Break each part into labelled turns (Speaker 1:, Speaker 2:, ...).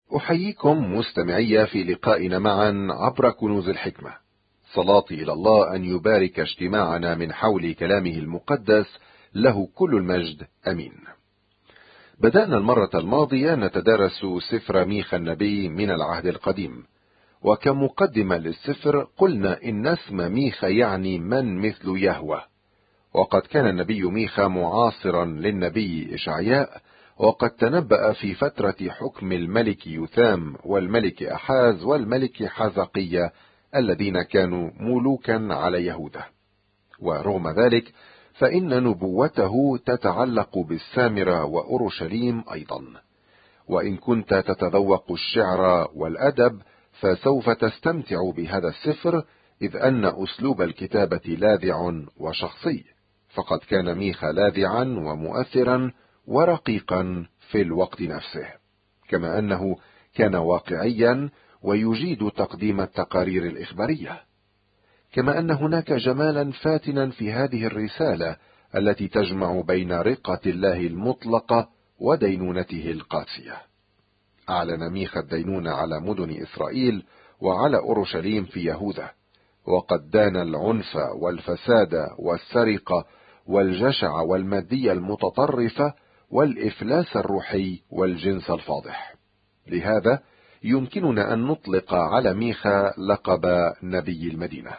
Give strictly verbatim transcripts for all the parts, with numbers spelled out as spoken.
Speaker 1: أحييكم مستمعي في لقائنا معا عبر كنوز الحكمة. صلاتي إلى الله أن يبارك اجتماعنا من حول كلامه المقدس، له كل المجد، أمين. بدأنا المرة الماضية نتدارس سفر ميخا النبي من العهد القديم، وكمقدمة للسفر قلنا إن اسم ميخا يعني من مثل يهوه، وقد كان النبي ميخا معاصرا للنبي إشعياء، وقد تنبأ في فترة حكم الملك يوثام والملك أحاز والملك حزقية الذين كانوا ملوكا على يهوذا. ورغم ذلك فإن نبوته تتعلق بالسامرة وأورشليم أيضا. وإن كنت تتذوق الشعر والأدب فسوف تستمتع بهذا السفر، إذ أن أسلوب الكتابة لاذع وشخصي، فقد كان ميخا لاذعا ومؤثرا ورقيقا في الوقت نفسه، كما أنه كان واقعيا ويجيد تقديم التقارير الإخبارية، كما أن هناك جمالا فاتنا في هذه الرسالة التي تجمع بين رقة الله المطلقة ودينونته القاسية. أعلن ميخا الدينونة على مدن إسرائيل وعلى أورشليم في يهوذا، وقد دان العنف والفساد والسرقة والجشع والمادية المتطرفة والإفلاس الروحي والجنس الفاضح. لهذا يمكننا أن نطلق على ميخا لقب نبي المدينة.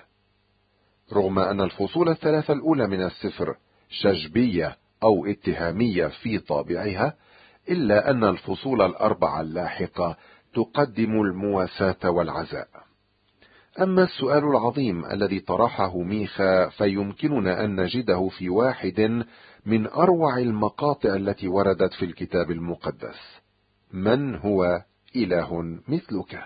Speaker 1: رغم أن الفصول الثلاثة الأولى من السفر شجبية أو اتهامية في طابعها، إلا أن الفصول الأربعة اللاحقة تقدم المواساة والعزاء. أما السؤال العظيم الذي طرحه ميخا فيمكننا أن نجده في واحد من أروع المقاطع التي وردت في الكتاب المقدس: من هو إله مثلك؟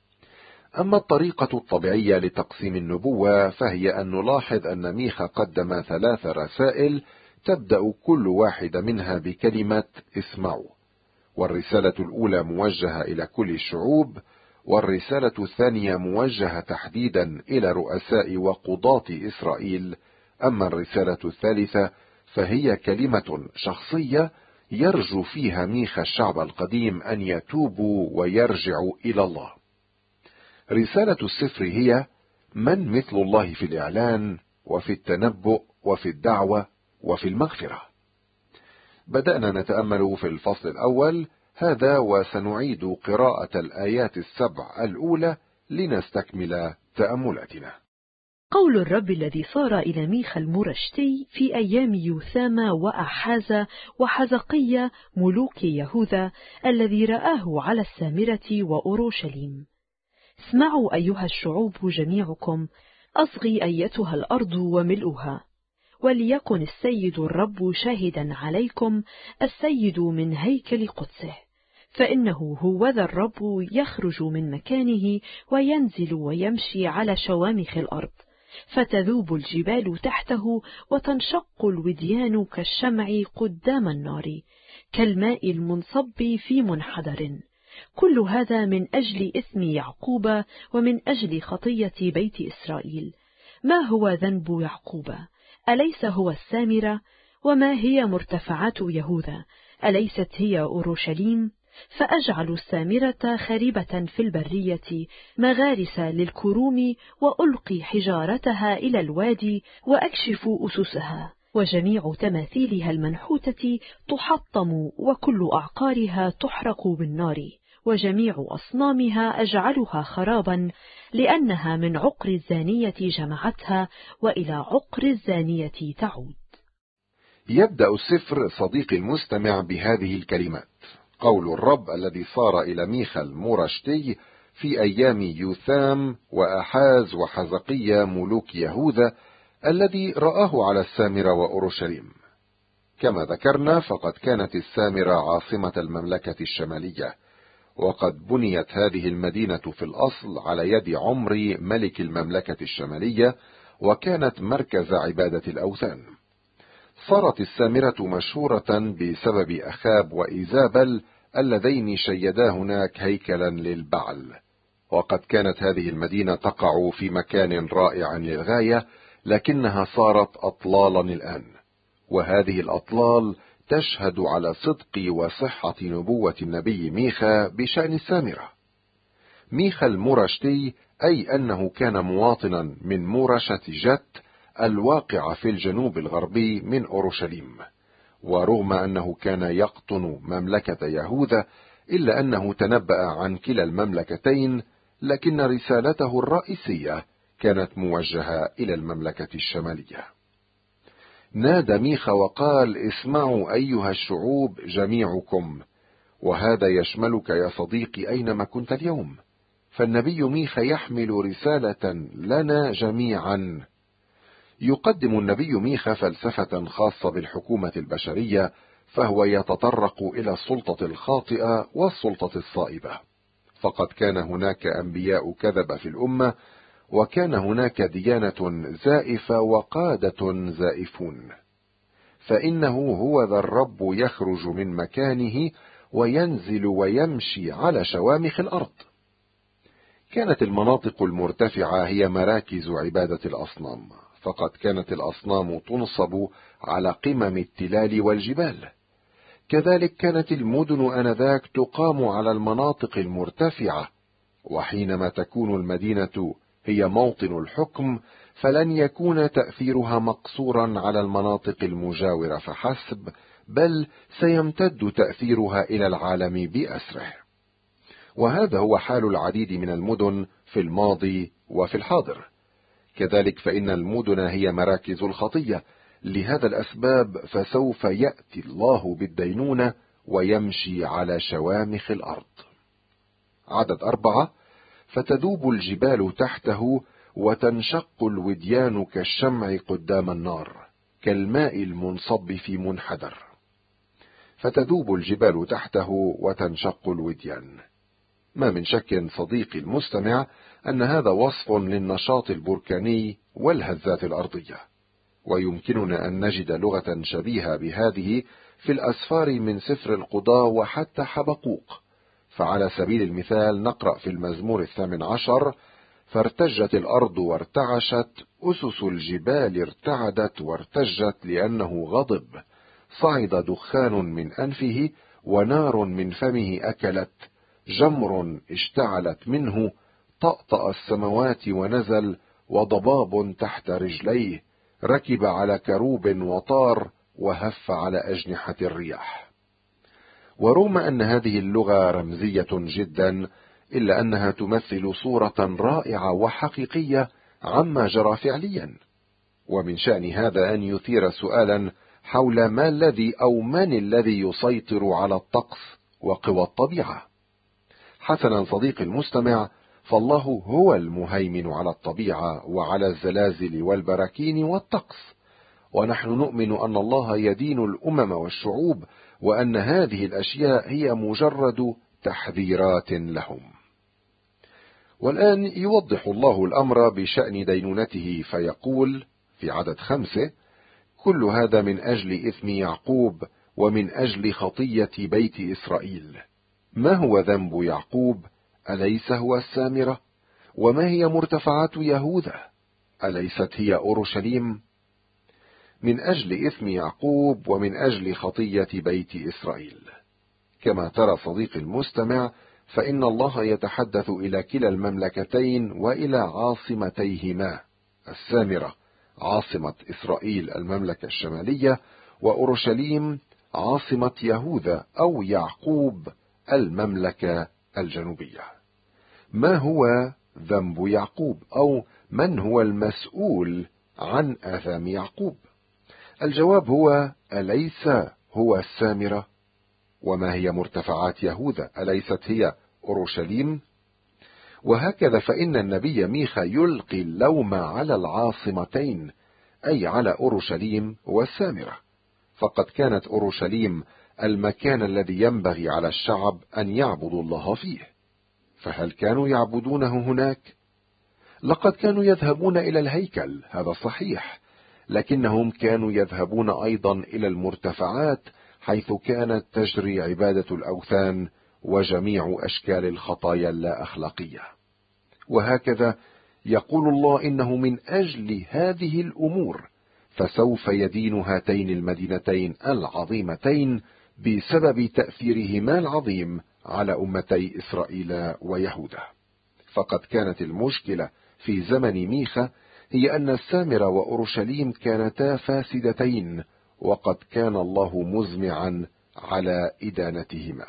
Speaker 1: أما الطريقة الطبيعية لتقسيم النبوة فهي أن نلاحظ أن ميخا قدم ثلاث رسائل تبدأ كل واحدة منها بكلمة اسمعوا، والرسالة الأولى موجهة إلى كل الشعوب، والرسالة الثانية موجهة تحديدا إلى رؤساء وقضاة إسرائيل، أما الرسالة الثالثة فهي كلمة شخصية يرجو فيها ميخا الشعب القديم أن يتوبوا ويرجعوا إلى الله. رسالة السفر هي من مثل الله في الإعلان وفي التنبؤ وفي الدعوة وفي المغفرة. بدأنا نتأمل في الفصل الأول هذا، وسنعيد قراءة الآيات السبع الأولى لنستكمل تأملاتنا.
Speaker 2: قول الرب الذي صار إلى ميخا المرشتي في أيام يوثام وأحاز وحزقية ملوك يهوذا الذي رآه على السامرة وأورشليم: اسمعوا أيها الشعوب جميعكم، أصغي أيتها الأرض وملؤها، وليكن السيد الرب شاهدا عليكم، السيد من هيكل قدسه، فإنه هوذا الرب يخرج من مكانه وينزل ويمشي على شوامخ الأرض، فتذوب الجبال تحته وتنشق الوديان كالشمع قدام النار، كالماء المنصب في منحدر. كل هذا من أجل إثم يعقوب ومن أجل خطية بيت إسرائيل. ما هو ذنب يعقوب؟ أليس هو السامرة؟ وما هي مرتفعات يهوذا؟ أليست هي أورشليم؟ فأجعل السامرة خريبة في البرية، مغارس للكروم، وألقي حجارتها إلى الوادي، وأكشف أسسها، وجميع تماثيلها المنحوتة تحطم، وكل أعقارها تحرق بالنار، وجميع أصنامها أجعلها خرابا، لأنها من عقر الزانية جمعتها، وإلى عقر الزانية تعود.
Speaker 1: يبدأ السفر صديقي المستمع بهذه الكلمات: قول الرب الذي صار إلى ميخا المرشتي في أيام يوثام وأحاز وحزقية ملوك يهوذا الذي رآه على السامرة وأورشليم. كما ذكرنا فقد كانت السامرة عاصمة المملكة الشمالية، وقد بنيت هذه المدينة في الأصل على يد عمري ملك المملكة الشمالية، وكانت مركز عبادة الأوثان. صارت السامرة مشهورة بسبب أخاب وإيزابل اللذين شيدا هناك هيكلا للبعل، وقد كانت هذه المدينة تقع في مكان رائع للغاية، لكنها صارت أطلالا الآن، وهذه الأطلال تشهد على صدق وصحة نبوة النبي ميخا بشأن السامرة. ميخا المورشتي أي أنه كان مواطنا من مورشة جت الواقع في الجنوب الغربي من أورشليم، ورغم أنه كان يقطن مملكة يهوذا إلا أنه تنبأ عن كلا المملكتين، لكن رسالته الرئيسية كانت موجهة إلى المملكة الشمالية. نادى ميخا وقال: اسمعوا أيها الشعوب جميعكم، وهذا يشملك يا صديقي أينما كنت اليوم، فالنبي ميخا يحمل رسالة لنا جميعا. يقدم النبي ميخا فلسفة خاصة بالحكومة البشرية، فهو يتطرق إلى السلطة الخاطئة والسلطة الصائبة، فقد كان هناك أنبياء كذب في الأمة، وكان هناك ديانة زائفة وقادة زائفون، فإنه هو ذا الرب يخرج من مكانه وينزل ويمشي على شوامخ الأرض. كانت المناطق المرتفعة هي مراكز عبادة الأصنام، فقد كانت الأصنام تنصب على قمم التلال والجبال. كذلك كانت المدن آنذاك تقام على المناطق المرتفعة، وحينما تكون المدينة هي موطن الحكم فلن يكون تأثيرها مقصورا على المناطق المجاورة فحسب، بل سيمتد تأثيرها إلى العالم بأسره. وهذا هو حال العديد من المدن في الماضي وفي الحاضر. كذلك فإن المدن هي مراكز الخطية، لهذا الأسباب فسوف يأتي الله بالدينونة ويمشي على شوامخ الأرض. عدد أربعة: فتذوب الجبال تحته وتنشق الوديان كالشمع قدام النار كالماء المنصب في منحدر. فتذوب الجبال تحته وتنشق الوديان. ما من شك صديقي المستمع أن هذا وصف للنشاط البركاني والهزات الأرضية، ويمكننا أن نجد لغة شبيهة بهذه في الأسفار من سفر القضاء وحتى حبقوق. فعلى سبيل المثال نقرأ في المزمور الثامن عشر: فارتجت الأرض وارتعشت، أسس الجبال ارتعدت وارتجت لأنه غضب، صعد دخان من أنفه ونار من فمه أكلت، جمر اشتعلت منه، طأطأ السماوات ونزل، وضباب تحت رجليه، ركب على كروب وطار، وهف على أجنحة الرياح. ورغم أن هذه اللغة رمزية جدا، إلا أنها تمثل صورة رائعة وحقيقية عما جرى فعليا، ومن شأن هذا أن يثير سؤالا حول ما الذي أو من الذي يسيطر على الطقس وقوى الطبيعة. حسنا صديقي المستمع، فالله هو المهيمن على الطبيعة وعلى الزلازل والبراكين والطقس، ونحن نؤمن أن الله يدين الأمم والشعوب، وأن هذه الأشياء هي مجرد تحذيرات لهم. والآن يوضح الله الأمر بشأن دينونته، فيقول في عدد خمسة: كل هذا من أجل إثم يعقوب ومن أجل خطية بيت إسرائيل. ما هو ذنب يعقوب؟ أليس هو السامرة؟ وما هي مرتفعات يهوذا؟ أليست هي أورشليم؟ من أجل إثم يعقوب ومن أجل خطية بيت إسرائيل. كما ترى صديقي المستمع، فإن الله يتحدث إلى كلا المملكتين وإلى عاصمتيهما، السامرة عاصمة إسرائيل المملكة الشمالية، وأورشليم عاصمة يهوذا أو يعقوب المملكة الجنوبية. ما هو ذنب يعقوب، أو من هو المسؤول عن آثام يعقوب؟ الجواب هو: أليس هو السامرة؟ وما هي مرتفعات يهوذا؟ أليست هي أورشليم؟ وهكذا فإن النبي ميخا يلقي اللوم على العاصمتين، أي على أورشليم والسامرة، فقد كانت أورشليم المكان الذي ينبغي على الشعب أن يعبدوا الله فيه. فهل كانوا يعبدونه هناك؟ لقد كانوا يذهبون إلى الهيكل، هذا صحيح، لكنهم كانوا يذهبون أيضا إلى المرتفعات حيث كانت تجري عبادة الأوثان وجميع أشكال الخطايا اللا أخلاقية. وهكذا يقول الله إنه من أجل هذه الأمور فسوف يدين هاتين المدينتين العظيمتين بسبب تأثيرهما العظيم على أمتي إسرائيل ويهوذا. فقد كانت المشكلة في زمن ميخا هي أن السامرة وأورشليم كانتا فاسدتين، وقد كان الله مزمعا على إدانتهما.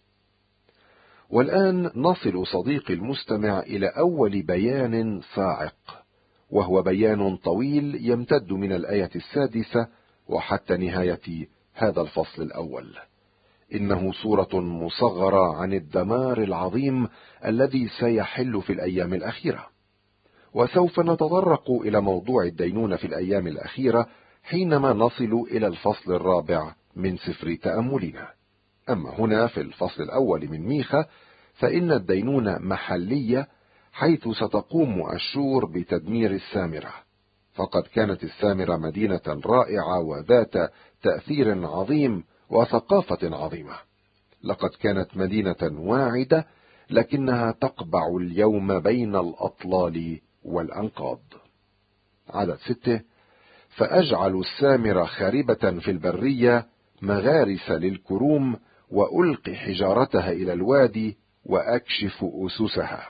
Speaker 1: والآن نصل صديقي المستمع إلى أول بيان صاعق، وهو بيان طويل يمتد من الآية السادسة وحتى نهاية هذا الفصل الأول. إنه صورة مصغرة عن الدمار العظيم الذي سيحل في الأيام الأخيرة، وسوف نتطرق إلى موضوع الدينونة في الأيام الأخيرة حينما نصل إلى الفصل الرابع من سفر تأملنا. أما هنا في الفصل الأول من ميخا فإن الدينونة محلية، حيث ستقوم أشور بتدمير السامرة. فقد كانت السامرة مدينة رائعة وذات تأثير عظيم وثقافة عظيمة. لقد كانت مدينة واعدة، لكنها تقبع اليوم بين الأطلال والأنقاض. عدد ستة: فأجعل السامرة خاربة في البرية، مغارس للكروم، وألقي حجارتها إلى الوادي، وأكشف أسسها.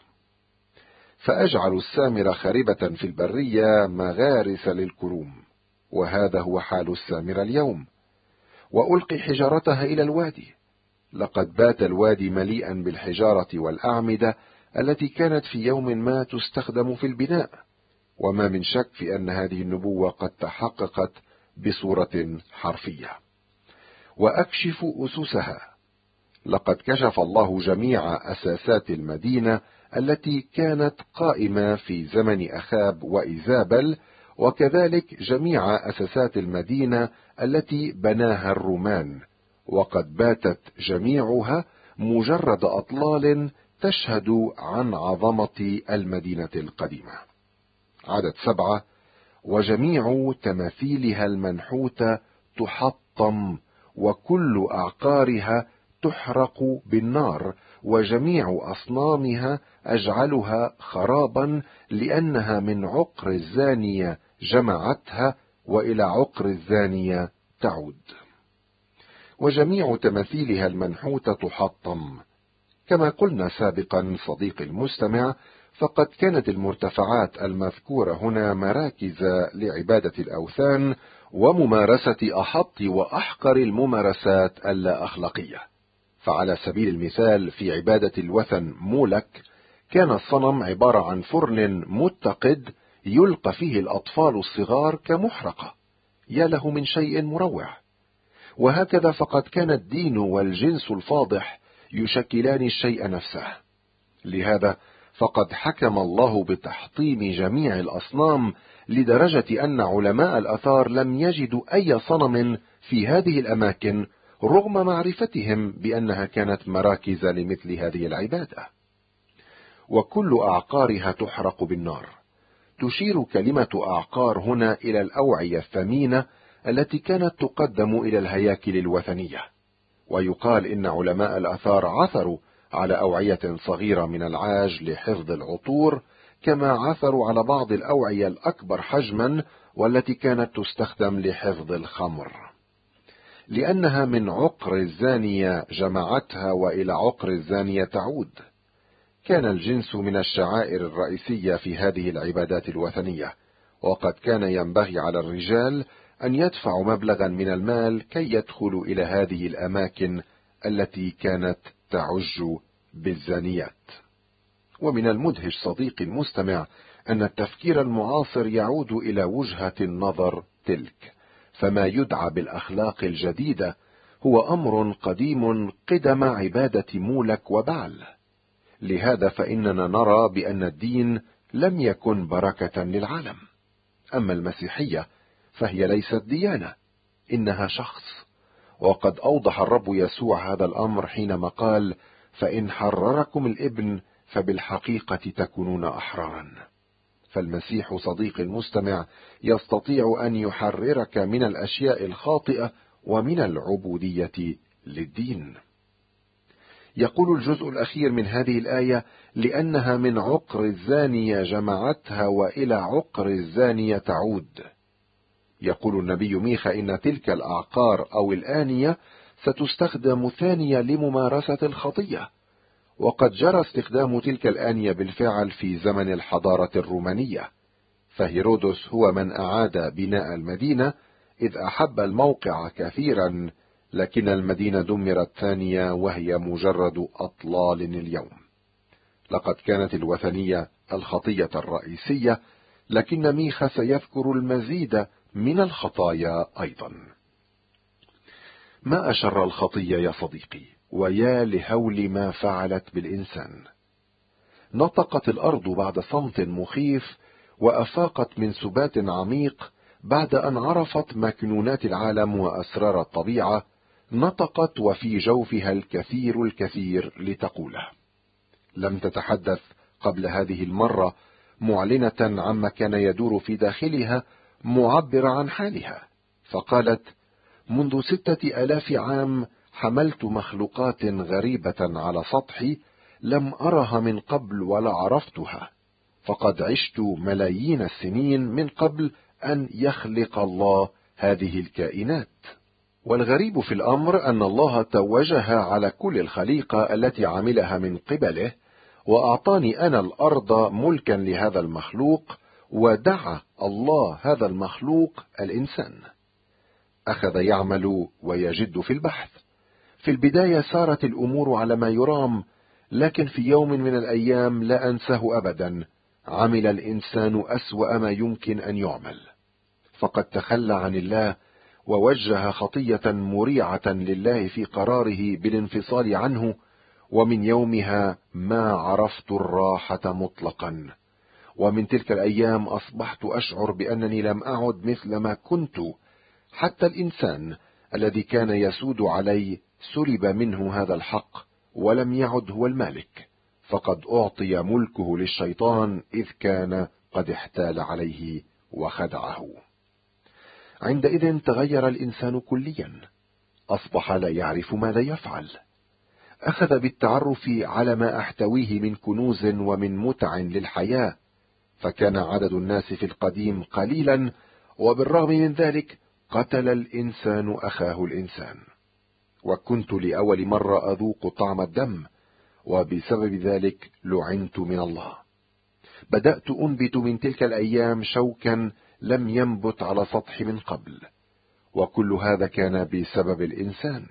Speaker 1: فأجعل السامرة خاربة في البرية، مغارس للكروم، وهذا هو حال السامرة اليوم. وألقي حجارتها إلى الوادي، لقد بات الوادي مليئا بالحجارة والأعمدة التي كانت في يوم ما تستخدم في البناء، وما من شك في أن هذه النبوة قد تحققت بصورة حرفية. وأكشف أسسها، لقد كشف الله جميع أساسات المدينة التي كانت قائمة في زمن أخاب وإيزابل، وكذلك جميع أساسات المدينة التي بناها الرومان، وقد باتت جميعها مجرد أطلال تشهد عن عظمة المدينة القديمة. عدد سبعة: وجميع تماثيلها المنحوتة تحطم، وكل أعقارها تحرق بالنار، وجميع أصنامها أجعلها خرابا، لأنها من عقر الزانية جمعتها، وإلى عقر الزانية تعود. وجميع تماثيلها المنحوتة تحطم. كما قلنا سابقا صديقي المستمع، فقد كانت المرتفعات المذكورة هنا مراكز لعبادة الأوثان وممارسة أحط وأحقر الممارسات اللا أخلاقية. فعلى سبيل المثال في عبادة الوثن مولك، كان الصنم عبارة عن فرن متقد يلقى فيه الأطفال الصغار كمحرقة. يا له من شيء مروع. وهكذا فقد كان الدين والجنس الفاضح يشكلان الشيء نفسه. لهذا فقد حكم الله بتحطيم جميع الأصنام، لدرجة أن علماء الآثار لم يجدوا أي صنم في هذه الأماكن، رغم معرفتهم بأنها كانت مراكز لمثل هذه العبادة. وكل أعقارها تحرق بالنار. تشير كلمة أعقار هنا إلى الأوعية الثمينة التي كانت تقدم إلى الهياكل الوثنية. ويقال إن علماء الآثار عثروا على أوعية صغيرة من العاج لحفظ العطور، كما عثروا على بعض الأوعية الأكبر حجما والتي كانت تستخدم لحفظ الخمر. لأنها من عقر الزانية جمعتها، وإلى عقر الزانية تعود. كان الجنس من الشعائر الرئيسية في هذه العبادات الوثنية، وقد كان ينبغي على الرجال أن يدفعوا مبلغا من المال كي يدخلوا إلى هذه الأماكن التي كانت تعج بالزانيات. ومن المدهش صديقي المستمع أن التفكير المعاصر يعود إلى وجهة النظر تلك، فما يدعى بالأخلاق الجديدة هو أمر قديم قدم عبادة مولك وبعل. لهذا فإننا نرى بأن الدين لم يكن بركة للعالم. أما المسيحية فهي ليست ديانة، إنها شخص. وقد أوضح الرب يسوع هذا الأمر حينما قال: فإن حرركم الابن فبالحقيقة تكونون أحرارا. فالمسيح صديقي المستمع يستطيع أن يحررك من الأشياء الخاطئة ومن العبودية للدين. يقول الجزء الأخير من هذه الآية: لأنها من عقر الزانية جمعتها، وإلى عقر الزانية تعود. يقول النبي ميخا إن تلك الأعقار أو الآنية ستستخدم ثانية لممارسة الخطية، وقد جرى استخدام تلك الآنية بالفعل في زمن الحضارة الرومانية، فهيرودس هو من أعاد بناء المدينة، إذ أحب الموقع كثيرا، لكن المدينة دمرت ثانية وهي مجرد أطلال اليوم. لقد كانت الوثنية الخطية الرئيسية، لكن ميخا سيذكر المزيد من الخطايا أيضا. ما أشر الخطية يا صديقي، ويا لهول ما فعلت بالإنسان. نطقت الأرض بعد صمت مخيف، وأفاقت من سبات عميق بعد أن عرفت مكنونات العالم وأسرار الطبيعة. نطقت وفي جوفها الكثير الكثير لتقوله. لم تتحدث قبل هذه المرة معلنة عما كان يدور في داخلها، معبر عن حالها، فقالت: منذ ستة آلاف عام حملت مخلوقات غريبة على سطحي، لم أرها من قبل ولا عرفتها، فقد عشت ملايين السنين من قبل أن يخلق الله هذه الكائنات. والغريب في الأمر أن الله توجها على كل الخليقة التي عملها من قبله، وأعطاني أنا الأرض ملكا لهذا المخلوق، ودعا الله هذا المخلوق الإنسان. أخذ يعمل ويجد في البحث. في البداية سارت الأمور على ما يرام، لكن في يوم من الأيام لا أنساه أبدا، عمل الإنسان أسوأ ما يمكن أن يعمل، فقد تخلى عن الله ووجه خطية مريعة لله في قراره بالانفصال عنه، ومن يومها ما عرفت الراحة مطلقا. ومن تلك الأيام أصبحت أشعر بأنني لم أعد مثل ما كنت. حتى الإنسان الذي كان يسود علي سلب منه هذا الحق، ولم يعد هو المالك، فقد أعطي ملكه للشيطان، إذ كان قد احتال عليه وخدعه. عندئذ تغير الإنسان كليا، أصبح لا يعرف ماذا يفعل. أخذ بالتعرف على ما أحتويه من كنوز ومن متع للحياة، فكان عدد الناس في القديم قليلا، وبالرغم من ذلك قتل الإنسان أخاه الإنسان. وكنت لأول مرة أذوق طعم الدم، وبسبب ذلك لعنت من الله. بدأت أنبت من تلك الأيام شوكا لم ينبت على سطحي من قبل، وكل هذا كان بسبب الإنسان.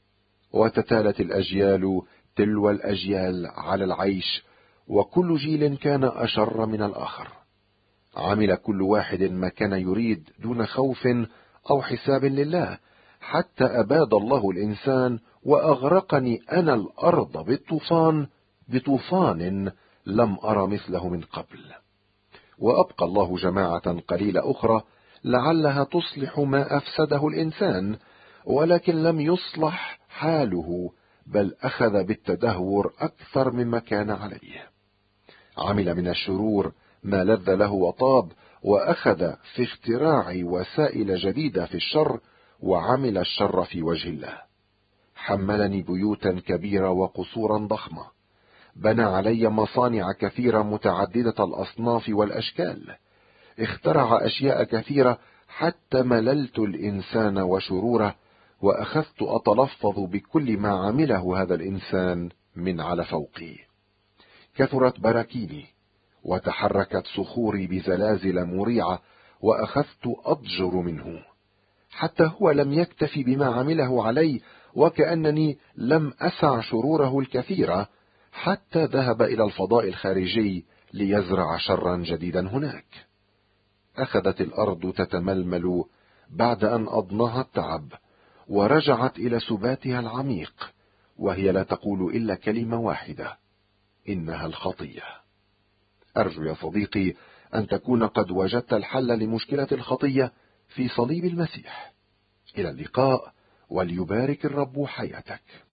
Speaker 1: وتتالت الأجيال تلو الأجيال على العيش، وكل جيل كان أشر من الآخر. عمل كل واحد ما كان يريد دون خوف أو حساب لله، حتى أباد الله الإنسان وأغرقني أنا الأرض بالطوفان، بطوفان لم أرى مثله من قبل. وأبقى الله جماعة قليلة أخرى لعلها تصلح ما أفسده الإنسان، ولكن لم يصلح حاله، بل أخذ بالتدهور أكثر مما كان عليه. عمل من الشرور ما لذ له وطاب، وأخذ في اختراع وسائل جديدة في الشر، وعمل الشر في وجه الله. حملني بيوتا كبيرة وقصورا ضخمة، بنى علي مصانع كثيرة متعددة الأصناف والأشكال، اخترع أشياء كثيرة حتى مللت الإنسان وشروره، وأخذت أتلفظ بكل ما عمله هذا الإنسان من على فوقي. كثرت براكيني، وتحركت صخوري بزلازل مريعة، وأخذت أضجر منه. حتى هو لم يكتفي بما عمله علي، وكأنني لم أسع شروره الكثيرة، حتى ذهب إلى الفضاء الخارجي ليزرع شرا جديدا هناك. أخذت الأرض تتململ بعد أن أضناها التعب، ورجعت إلى سباتها العميق، وهي لا تقول إلا كلمة واحدة: إنها الخطية. أرجو يا صديقي أن تكون قد وجدت الحل لمشكلة الخطية في صليب المسيح. إلى اللقاء، وليبارك الرب حياتك.